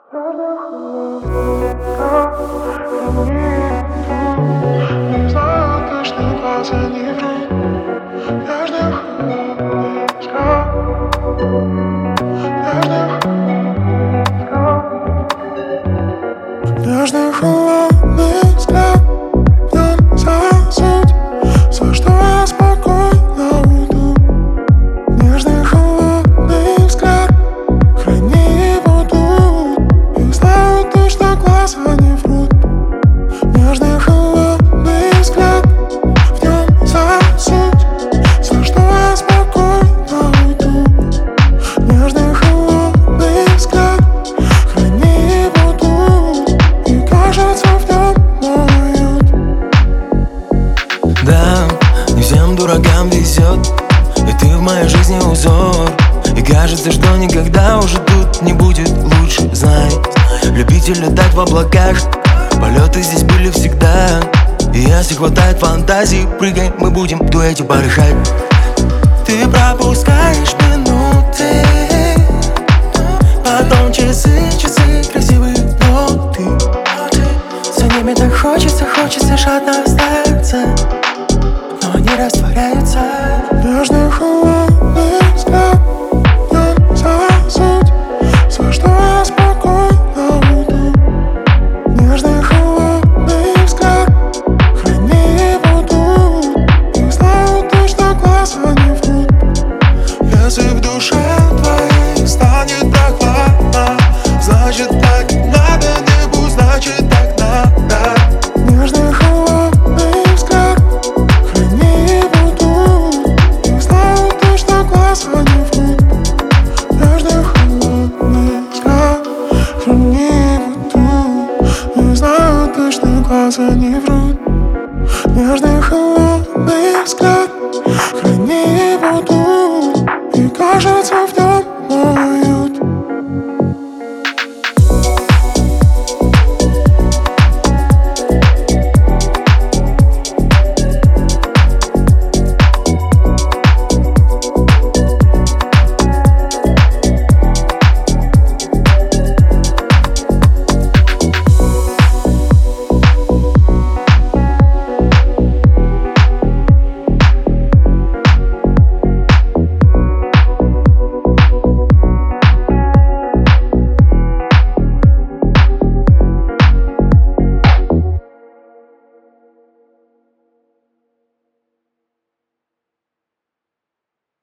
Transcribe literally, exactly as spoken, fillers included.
Не знаю точно, глаза не врут. Нежный холодный взгляд. Нежный холодный взгляд. В нем вся суть. За что я спокойно уйду. Нежный холодный взгляд. Храни его тут. И знаю точно, глаза не врут. Нежный холодный взгляд. В нем вся суть. За что я спокойно уйду. Нежный холодный взгляд. Храни его тут. И кажется, в нем мой уют. Да, не всем дуракам везет, и ты в моей жизни узор. И кажется, что никогда уже тут не будет лучше. Знай, любитель летать в облаках. Полеты здесь были всегда. И если хватает фантазии, прыгай, мы будем в дуэте порыхать. Ты пропускаешь минуты, потом часы, часы, красивые ноты. За ними так хочется, хочется жадно остаться, но они растворяются. Нежный холодный взгляд. В нем вся суть. За что я спокойно уйду. Нежный холодный взгляд. Храни его тут. И знаю точно, глаза не врут. Если в душе твоей станет прохладно, значит так надо, небу, значит так надо. Нежный холодный взгляд. Храни его тут. И знаю точно, глаза не врут. Нежный холодный взгляд. Храни его тут. И знаю точно, глаза не врут. Нежный холодный взгляд.